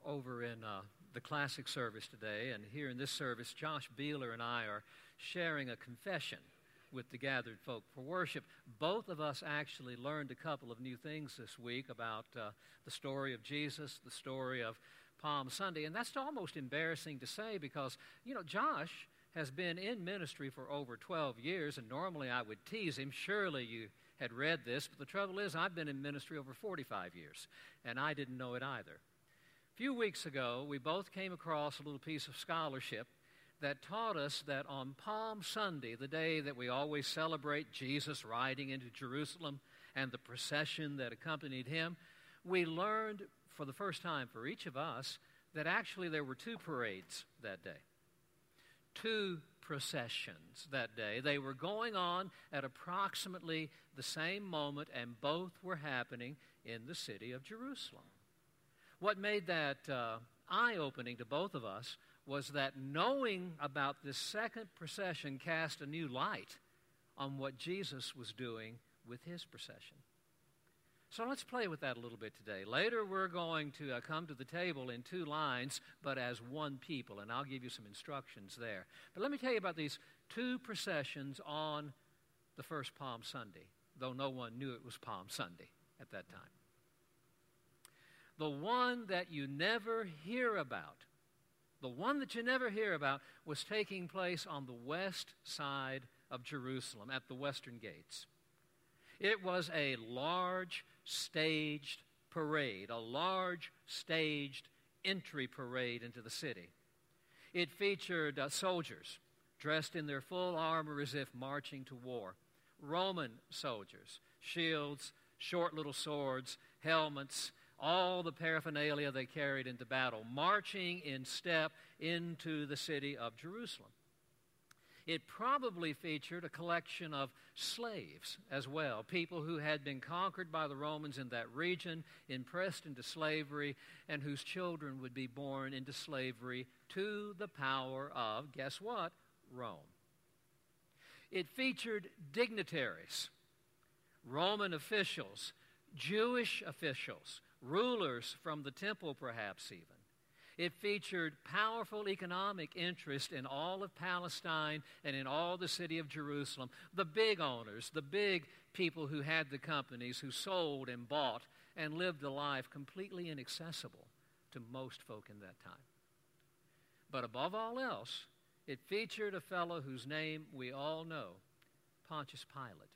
over in the classic service today, and here in this service, Josh Beeler and I are sharing a confession with the gathered folk for worship. Both of us actually learned a couple of new things this week about the story of Jesus, the story of Palm Sunday, and that's almost embarrassing to say because, Josh has been in ministry for over 12 years, and normally I would tease him, surely you had read this, but the trouble is I've been in ministry over 45 years, and I didn't know it either. A few weeks ago, we both came across a little piece of scholarship that taught us that on Palm Sunday, the day that we always celebrate Jesus riding into Jerusalem and the procession that accompanied him, we learned for the first time for each of us that actually there were two parades that day. Two processions that day. They were going on at approximately the same moment, and both were happening in the city of Jerusalem. What made that eye-opening to both of us was that knowing about this second procession cast a new light on what Jesus was doing with his procession. So let's play with that a little bit today. Later we're going to come to the table in two lines, but as one people, and I'll give you some instructions there. But let me tell you about these two processions on the first Palm Sunday, though no one knew it was Palm Sunday at that time. The one that you never hear about, was taking place on the west side of Jerusalem at the western gates. It was a large staged parade, a large staged entry parade into the city. It featured soldiers dressed in their full armor as if marching to war. Roman soldiers, shields, short little swords, helmets, all the paraphernalia they carried into battle, marching in step into the city of Jerusalem. It probably featured a collection of slaves as well, people who had been conquered by the Romans in that region, impressed into slavery, and whose children would be born into slavery to the power of, guess what, Rome. It featured dignitaries, Roman officials, Jewish officials, rulers from the temple perhaps even. It featured powerful economic interest in all of Palestine and in all the city of Jerusalem. The big owners, the big people who had the companies, who sold and bought and lived a life completely inaccessible to most folk in that time. But above all else, it featured a fellow whose name we all know, Pontius Pilate.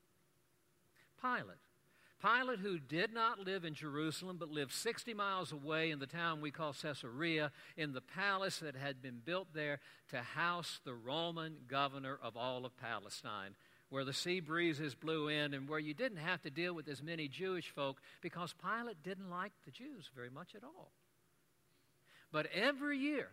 Pilate, who did not live in Jerusalem, but lived 60 miles away in the town we call Caesarea, in the palace that had been built there to house the Roman governor of all of Palestine, where the sea breezes blew in and where you didn't have to deal with as many Jewish folk because Pilate didn't like the Jews very much at all. But every year,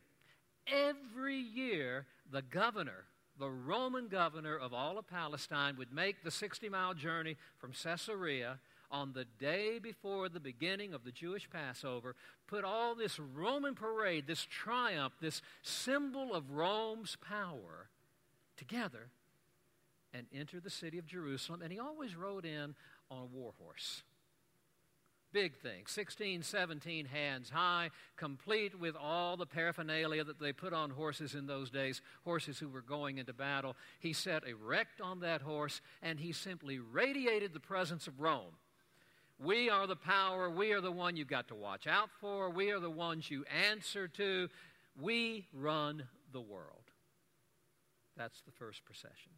the governor, the Roman governor of all of Palestine, would make the 60-mile journey from Caesarea on the day before the beginning of the Jewish Passover, put all this Roman parade, this triumph, this symbol of Rome's power together and enter the city of Jerusalem. And he always rode in on a war horse. Big thing, 16, 17 hands high, complete with all the paraphernalia that they put on horses in those days, horses who were going into battle. He sat erect on that horse, and he simply radiated the presence of Rome. We are the power. We are the one you've got to watch out for. We are the ones you answer to. We run the world. That's the first procession.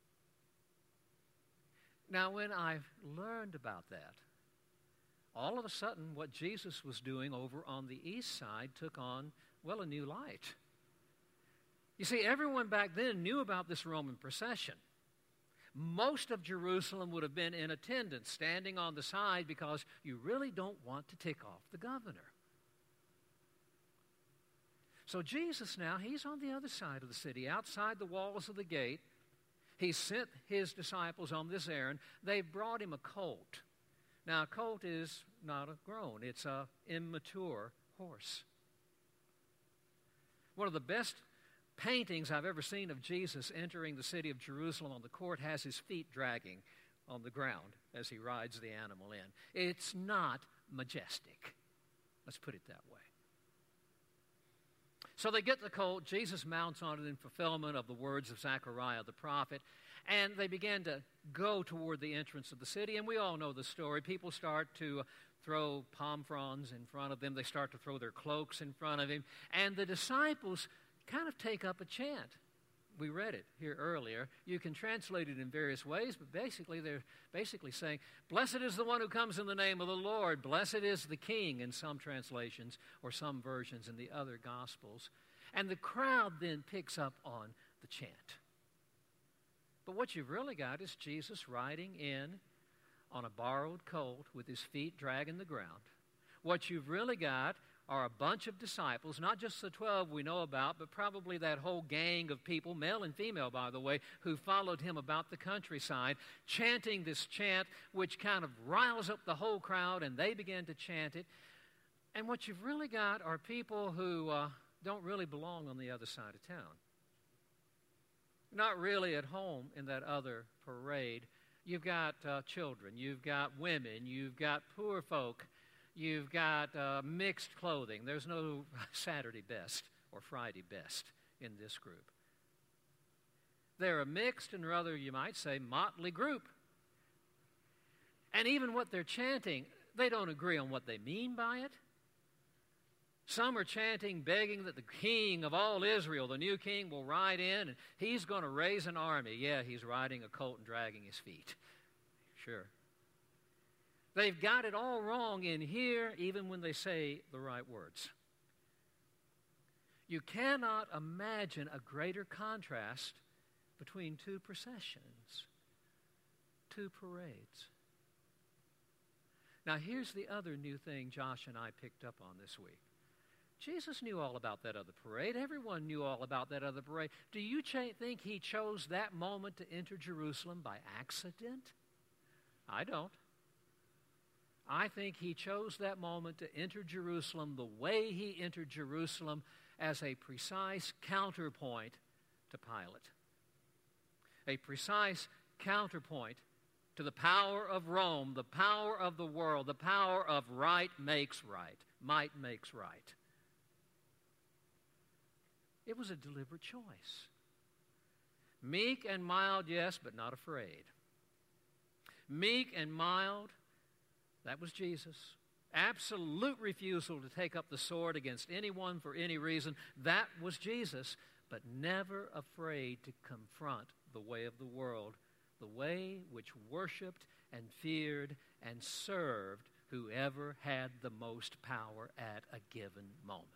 Now, when I learned about that, all of a sudden, what Jesus was doing over on the east side took on, a new light. You see, everyone back then knew about this Roman procession. Most of Jerusalem would have been in attendance, standing on the side, because you really don't want to tick off the governor. So Jesus now, he's on the other side of the city, outside the walls of the gate. He sent his disciples on this errand. They brought him a colt. Now, a colt is not a grown. It's an immature horse. One of the best paintings I've ever seen of Jesus entering the city of Jerusalem on the court has his feet dragging on the ground as he rides the animal in. It's not majestic. Let's put it that way. So they get the colt. Jesus mounts on it in fulfillment of the words of Zechariah the prophet. And they began to go toward the entrance of the city. And we all know the story. People start to throw palm fronds in front of them. They start to throw their cloaks in front of him. And the disciples kind of take up a chant. We read it here earlier. You can translate it in various ways, but basically they're basically saying, "Blessed is the one who comes in the name of the Lord. Blessed is the King," in some translations or some versions in the other Gospels. And the crowd then picks up on the chant. But what you've really got is Jesus riding in on a borrowed colt with his feet dragging the ground. What you've really got are a bunch of disciples, not just the 12 we know about, but probably that whole gang of people, male and female, by the way, who followed him about the countryside, chanting this chant, which kind of riles up the whole crowd, and they begin to chant it. And what you've really got are people who don't really belong on the other side of town. Not really at home in that other parade. You've got children, you've got women, you've got poor folk, you've got mixed clothing. There's no Saturday best or Friday best in this group. They're a mixed and rather, you might say, motley group. And even what they're chanting, they don't agree on what they mean by it. Some are chanting, begging that the king of all Israel, the new king, will ride in and he's going to raise an army. Yeah, he's riding a colt and dragging his feet. Sure. They've got it all wrong in here, even when they say the right words. You cannot imagine a greater contrast between two processions, two parades. Now, here's the other new thing Josh and I picked up on this week. Jesus knew all about that other parade. Everyone knew all about that other parade. Do you think he chose that moment to enter Jerusalem by accident? I don't. I think he chose that moment to enter Jerusalem the way he entered Jerusalem as a precise counterpoint to Pilate. A precise counterpoint to the power of Rome, the power of the world, the power of right makes right, might makes right. It was a deliberate choice. Meek and mild, yes, but not afraid. Meek and mild, that was Jesus. Absolute refusal to take up the sword against anyone for any reason, that was Jesus. But never afraid to confront the way of the world, the way which worshiped and feared and served whoever had the most power at a given moment.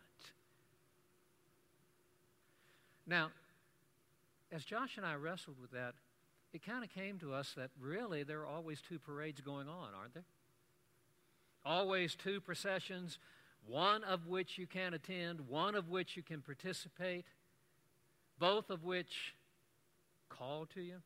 Now, as Josh and I wrestled with that, it kind of came to us that really there are always two parades going on, aren't there? Always two processions, one of which you can attend, one of which you can participate, both of which call to you.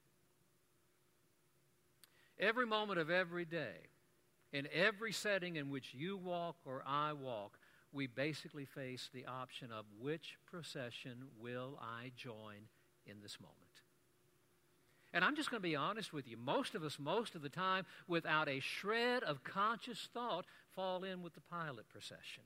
Every moment of every day, in every setting in which you walk or I walk, we basically face the option of which procession will I join in this moment. And I'm just going to be honest with you. Most of us, most of the time, without a shred of conscious thought, fall in with the Pilate procession.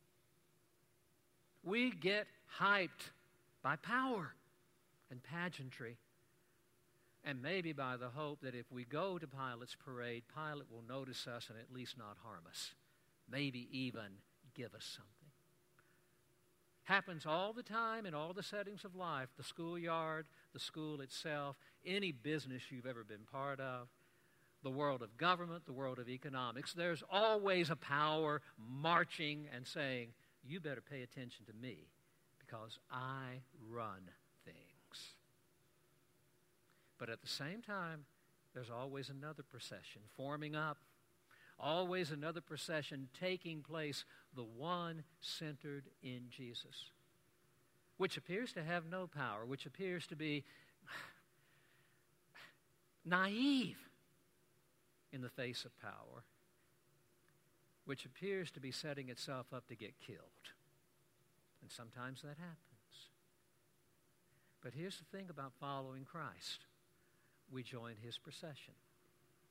We get hyped by power and pageantry, and maybe by the hope that if we go to Pilate's parade, Pilate will notice us and at least not harm us. Maybe even give us something. Happens all the time in all the settings of life, the schoolyard, the school itself, any business you've ever been part of, the world of government, the world of economics. There's always a power marching and saying, you better pay attention to me because I run things. But at the same time, there's always another procession forming up. Always another procession taking place, the one centered in Jesus, which appears to have no power, which appears to be naive in the face of power, which appears to be setting itself up to get killed. And sometimes that happens. But here's the thing about following Christ. We join his procession.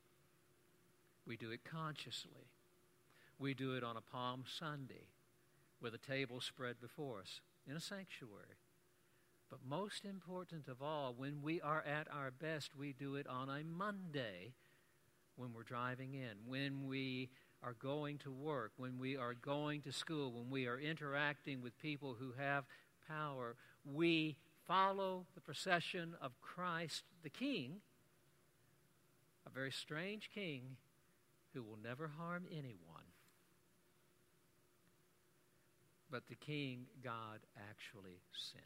We do it consciously. We do it on a Palm Sunday. with a table spread before us in a sanctuary. But most important of all, when we are at our best, we do it on a Monday when we're driving in, when we are going to work, when we are going to school, when we are interacting with people who have power. We follow the procession of Christ the King, a very strange king who will never harm anyone, but the king God actually sent.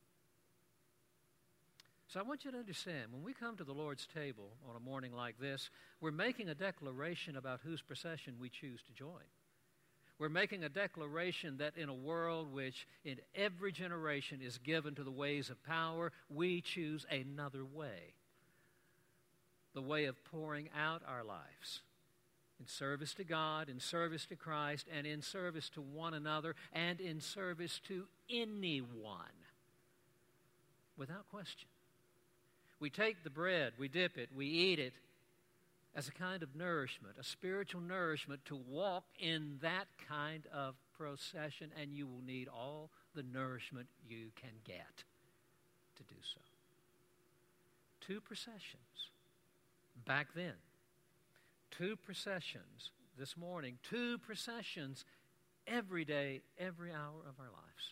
So I want you to understand, when we come to the Lord's table on a morning like this, we're making a declaration about whose procession we choose to join. We're making a declaration that in a world which in every generation is given to the ways of power, we choose another way. The way of pouring out our lives in service to God, in service to Christ, and in service to one another, and in service to anyone, without question. We take the bread, we dip it, we eat it as a kind of nourishment, a spiritual nourishment to walk in that kind of procession, and you will need all the nourishment you can get to do so. 2 processions back then. 2 processions this morning. 2 processions every day, every hour of our lives.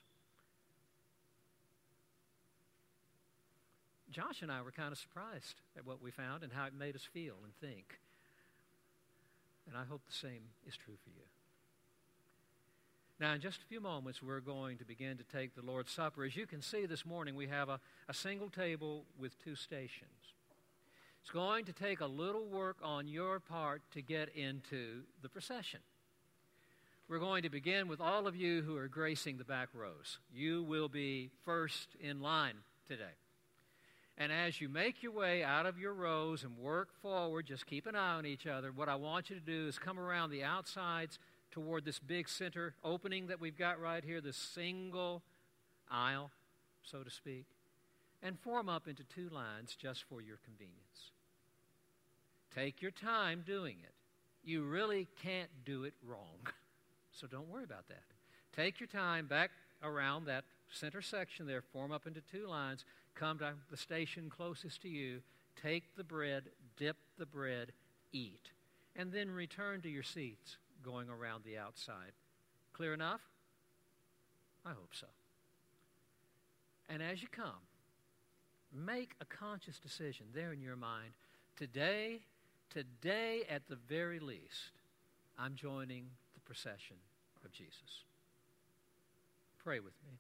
Josh and I were kind of surprised at what we found and how it made us feel and think. And I hope the same is true for you. Now, in just a few moments, we're going to begin to take the Lord's Supper. As you can see this morning, we have a single table with 2 stations. It's going to take a little work on your part to get into the procession. We're going to begin with all of you who are gracing the back rows. You will be first in line today. And as you make your way out of your rows and work forward, just keep an eye on each other. What I want you to do is come around the outsides toward this big center opening that we've got right here, this single aisle, so to speak, and form up into 2 lines just for your convenience. Take your time doing it. You really can't do it wrong, so don't worry about that. Take your time back around that center section there, form up into 2 lines, come to the station closest to you, take the bread, dip the bread, eat, and then return to your seats going around the outside. Clear enough? I hope so. And as you come, make a conscious decision there in your mind. Today at the very least, I'm joining the procession of Jesus. Pray with me.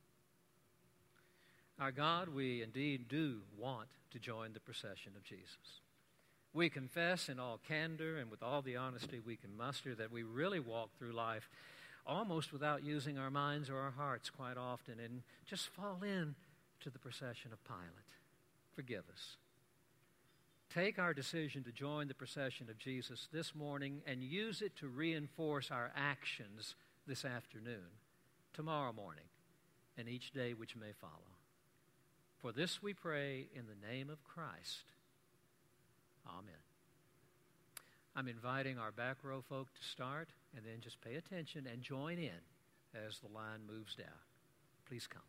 Our God, we indeed do want to join the procession of Jesus. We confess in all candor and with all the honesty we can muster that we really walk through life almost without using our minds or our hearts quite often and just fall in to the procession of Pilate. Forgive us. Take our decision to join the procession of Jesus this morning and use it to reinforce our actions this afternoon, tomorrow morning, and each day which may follow. For this we pray in the name of Christ. Amen. I'm inviting our back row folk to start, and then just pay attention and join in as the line moves down. Please come.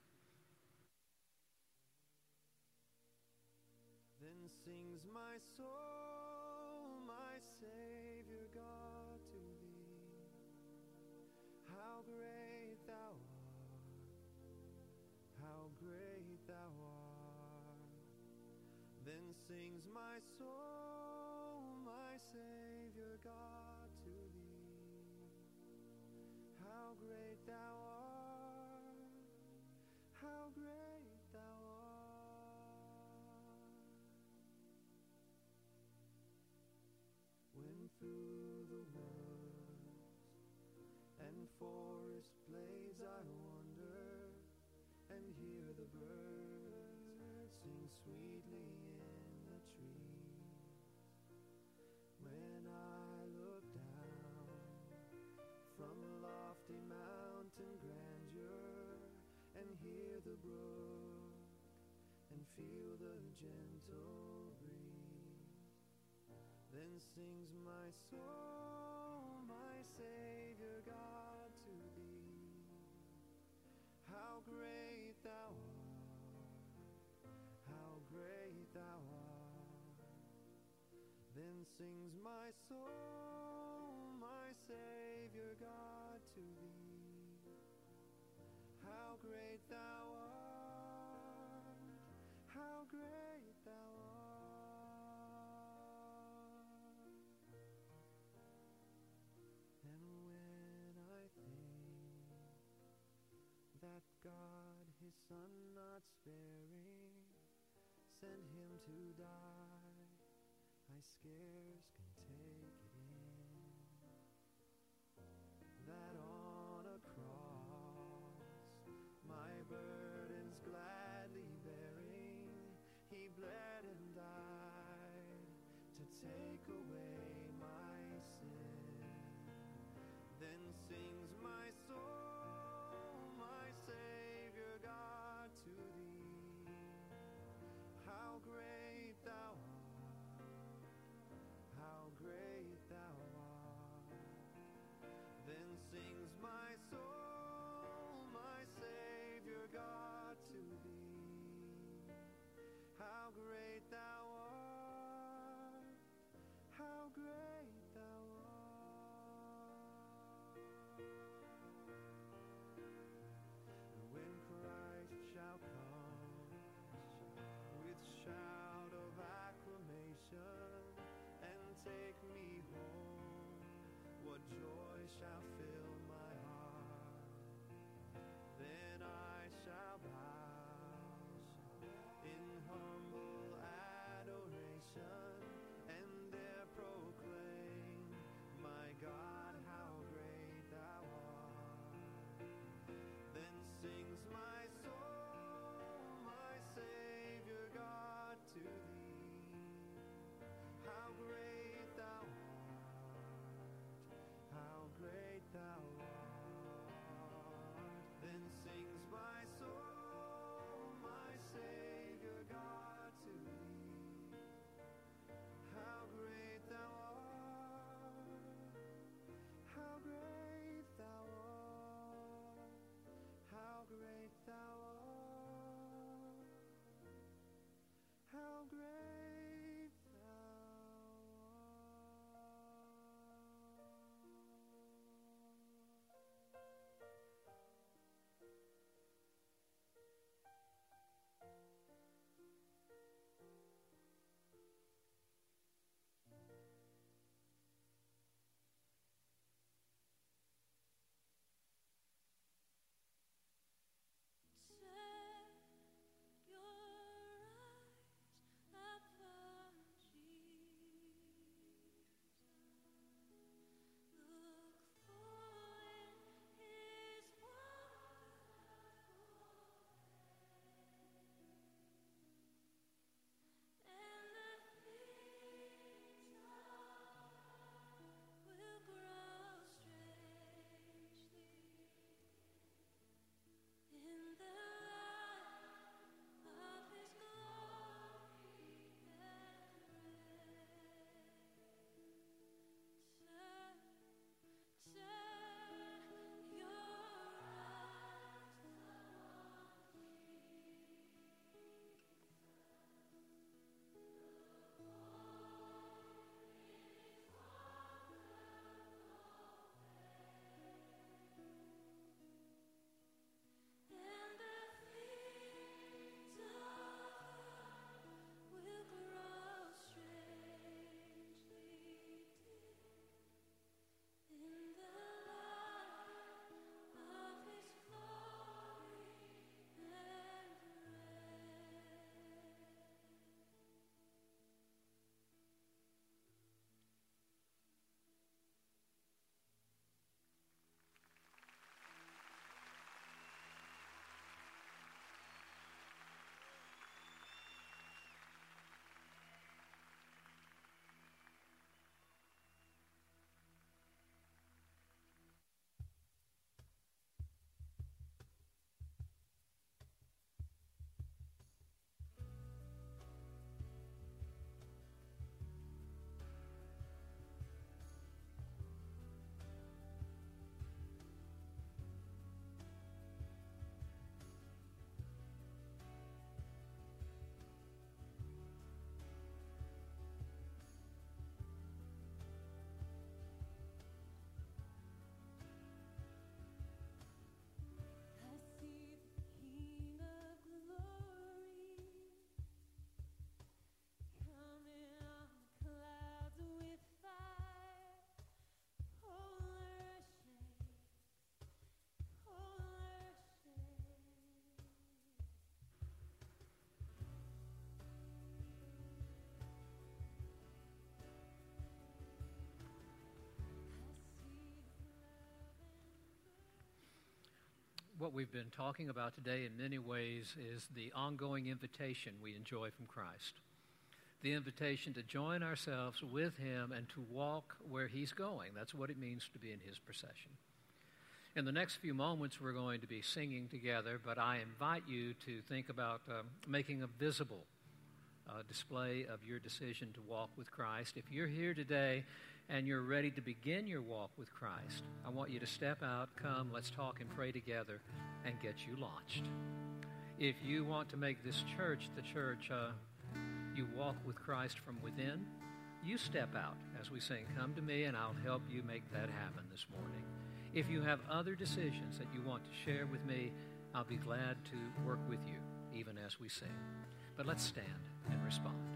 Then sings my soul, my Savior God, to thee. How great thou art, how great thou art. Then sings my soul, my Savior God, to thee. How great thou art, how great thou art. When through the woods and forest glades I wander and hear the birds sing sweetly in the trees, when I look down from lofty mountain grandeur and hear the brook and feel the gentle breeze, then sings my soul, my Savior God, to thee. thou art. Then sings my soul, my Savior God, to thee. How great thou art, how great thou art. And when I think that God, his Son not sparing, sent him to die, I scarce can take it in, that on a cross, my burdens gladly bearing, he bled and died to take away my sin. Then sings my soul, my Savior God, to thee. How great thou art, how great thou art. Then sings my soul, my Savior God, to thee. How great thou art, how great thou art. And when Christ shall come with shout of acclamation and take me home, what joy shall fill my heart. What we've been talking about today in many ways is the ongoing invitation we enjoy from Christ. The invitation to join ourselves with him and to walk where he's going. That's what it means to be in his procession. In the next few moments, we're going to be singing together, but I invite you to think about making a visible display of your decision to walk with Christ. If you're here today and you're ready to begin your walk with Christ, I want you to step out, come, let's talk and pray together and get you launched. If you want to make this church the church you walk with Christ from within, you step out as we sing, "Come to me," and I'll help you make that happen this morning. If you have other decisions that you want to share with me, I'll be glad to work with you even as we sing. But let's stand and respond.